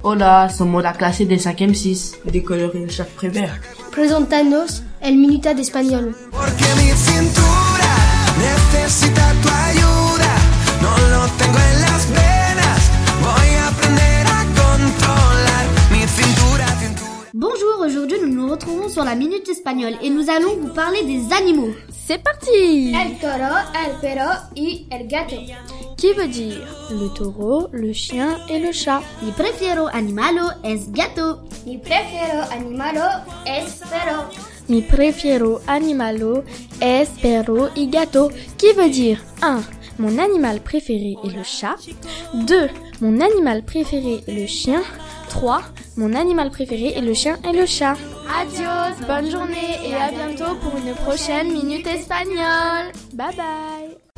Hola, somos la clase de 5e 6 de colorear chaque prévert. Presentanos el minuta de español. Porque mi cintura necesita tu ayuda. No lo tengo en las venas. Voy a aprender a controlar mi cintura. Bonjour, aujourd'hui nous nous retrouvons sur la Minute Espagnole et nous allons vous parler des animaux. C'est parti! El toro, el perro y el gato. Qui veut dire le taureau, le chien et le chat. Mi prefiero animalo es gato. Mi prefiero animalo es perro. Mi prefiero animalo es perro y gato. Qui veut dire 1. Mon animal préféré est le chat. 2. Mon animal préféré est le chien. 3. Mon animal préféré est le chien et le chat. Adios, bonne journée et à bientôt pour une prochaine Minute Espagnole. Bye bye.